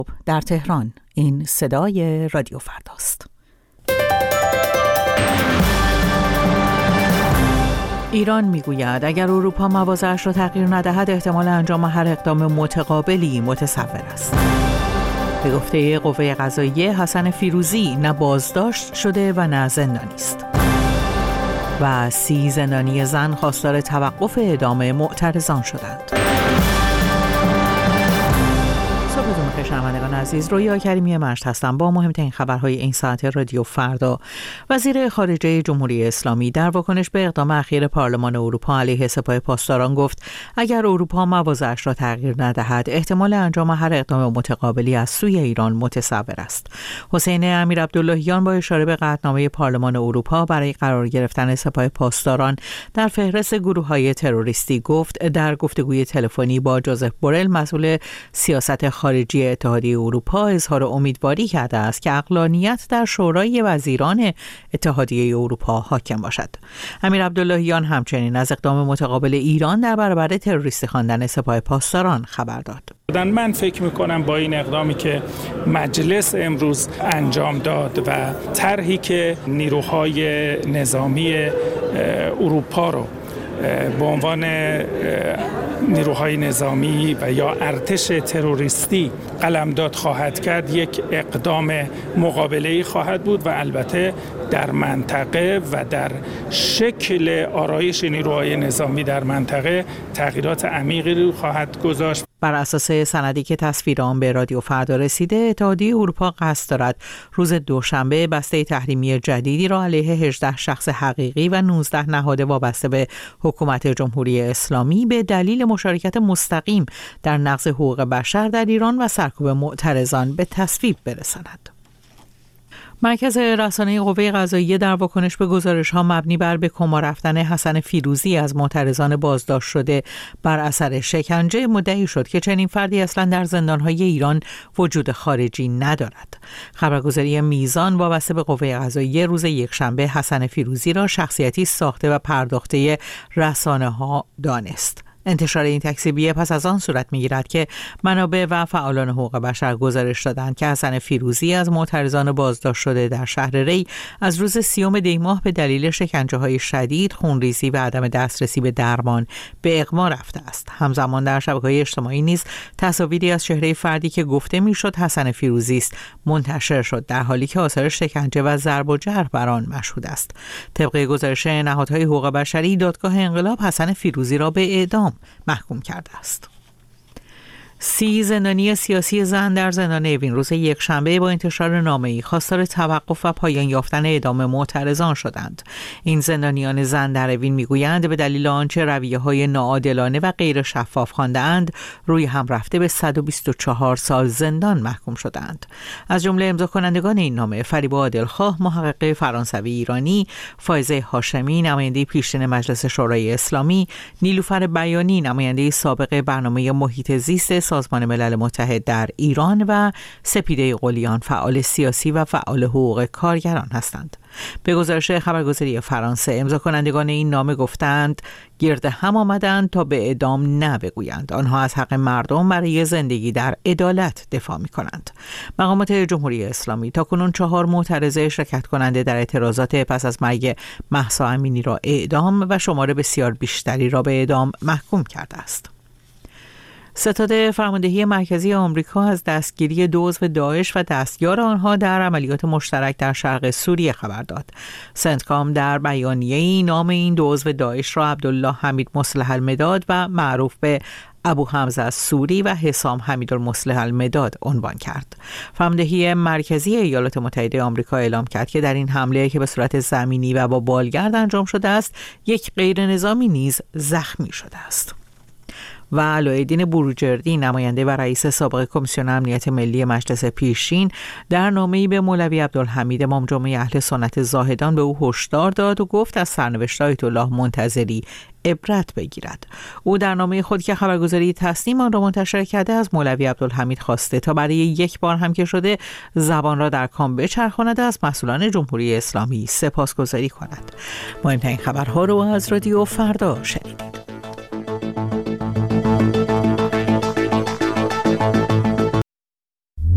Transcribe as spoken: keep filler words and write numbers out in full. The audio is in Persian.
در تهران. این صدای رادیو فرداست. ایران میگوید اگر اروپا مواضعش را تغییر ندهد احتمال انجام هر اقدام متقابلی متصور است. به گفته قوه قضاییه حسن فیروزی نه بازداشت شده و نه زندانی است. و سی زندانی زن خواستار توقف اعدام معترضان شدند. صبحتون بخیر شنوندگان عزیز، رویا کریمی مشت هستم با مهمترین خبرهای این ساعت رادیو فردا. وزیر خارجه جمهوری اسلامی در واکنش به اقدام اخیر پارلمان اروپا علیه سپاه پاسداران گفت اگر اروپا مواضعش را تغییر ندهد احتمال انجام هر اقدام متقابلی از سوی ایران متصور است. حسین امیرعبداللهیان با اشاره به قطعنامه پارلمان اروپا برای قرار گرفتن سپاه پاسداران در فهرست گروه‌های تروریستی گفت در گفتگوی تلفنی با جوزف بورل مسئول سیاست خارجی اتحادیه اروپا اظهار امیدواری کرده است که عقلانیت در شورای وزیران اتحادیه اروپا حاکم باشد. امیرعبداللهیان همچنین از اقدام متقابل ایران در برابر تروریستی خواندن سپاه پاسداران خبر داد. من فکر میکنم با این اقدامی که مجلس امروز انجام داد و طرحی که نیروهای نظامی اروپا رو به عنوان نیروهای نظامی و یا ارتش تروریستی قلمداد خواهد کرد، یک اقدام مقابله‌ای خواهد بود و البته در منطقه و در شکل آرایش نیروهای نظامی در منطقه تغییرات عمیقی رو خواهد گذاشت. بر اساس سندی که تصویر آن به رادیو فردا رسیده، اتحادیه اروپا قصد دارد روز دوشنبه بسته تحریمی جدیدی را علیه هجده شخص حقیقی و نوزده نهاد وابسته به حکومت جمهوری اسلامی به دلیل مشارکت مستقیم در نقض حقوق بشر در ایران و سرکوب معترضان به تصویب برساند. مرکز رسانه قوه قضاییه در واکنش به گزارش‌ها مبنی بر به کما رفتن حسن فیروزی از معترضان بازداشت شده بر اثر شکنجه مدعی شد که چنین فردی اصلا در زندان‌های ایران وجود خارجی ندارد. خبرگزاری میزان وابسته به قوه قضاییه روز یکشنبه حسن فیروزی را شخصیتی ساخته و پرداخته رسانه‌ها دانست. انتشار این تکذیبیه پس از آن صورت می‌گیرد که منابع و فعالان حقوق بشر گزارش دادند که حسن فیروزی از معترضان بازداشت شده در شهر ری از روز سیوم دی ماه به دلیل شکنجه‌های شدید، خونریزی و عدم دسترسی به درمان به اغما رفته است. همزمان در شبکه‌های اجتماعی نیز تصاویری از چهره فردی که گفته میشد حسن فیروزی است منتشر شد، در حالی که آثار شکنجه و ضرب و جرح بر آن مشهود است. طبق گزارش نهادهای حقوق بشری، دادگاه انقلاب حسن فیروزی را به اعدام محکوم کرده است. سی زندانی سیاسی زن در زندان اوین روز یکشنبه با انتشار نامه‌ای خواستار توقف و پایان یافتن اعدام معترضان شدند. این زندانیان زن در اوین میگویند به دلیل آنچه رویه‌های ناعادلانه و غیر شفاف خوانده‌اند روی هم رفته به صد و بیست و چهار سال زندان محکوم شدند. از جمله امضا کنندگان این نامه فریبا عادلخواه، محقق فرانسوی ایرانی، فائزه هاشمی، نماینده پیشین مجلس شورای اسلامی، نیلوفر بیانی، نماینده سابق برنامه محیط زیست سازمان ملل متحد در ایران، و سپیده قلیان، فعال سیاسی و فعال حقوق کارگران هستند. به گزارش خبرگزاری فرانسه، امضا کنندگان این نامه گفتند گرد هم آمدند تا به اعدام نه بگویند. آنها از حق مردم برای زندگی در عدالت دفاع می کنند. مقامات جمهوری اسلامی تاکنون چهار معترض شرکت کننده در اعتراضات پس از مرگ مهسا امینی را اعدام و شمار بسیار بیشتری را به اعدام محکوم کرده است. ستاد فرماندهی مرکزی آمریکا از دستگیری دو عضو داعش و دستیار آنها در عملیات مشترک در شرق سوریه خبر داد. سنتکام در بیانیه‌ای نام این دو عضو داعش را عبدالله حمید مصلح المداد و معروف به ابو حمزه سوری و حسام حمیدالمصلح المداد عنوان کرد. فرماندهی مرکزی ایالات متحده آمریکا اعلام کرد که در این حمله که به صورت زمینی و با بالگرد انجام شده است، یک غیر نظامی نیز زخمی شده است. و علایالدین بروجردی، نماینده و رئیس سابق کمیسیون امنیت ملی مجلس پیشین، در نامه‌ای به مولوی عبدالحمید امام جمعه اهل سنت زاهدان به او هشدار داد و گفت از سرنوشت آیت الله منتظری عبرت بگیرد. او در نامه خود که خبرگزاری تصنیم آن را منتشر کرده از مولوی عبدالحمید خواسته تا برای یک بار هم که شده زبان را در کام بچرخاند از مسئولان جمهوری اسلامی سپاسگزاری کند. مهمترین خبرها رو از رادیو فردا شنیدید.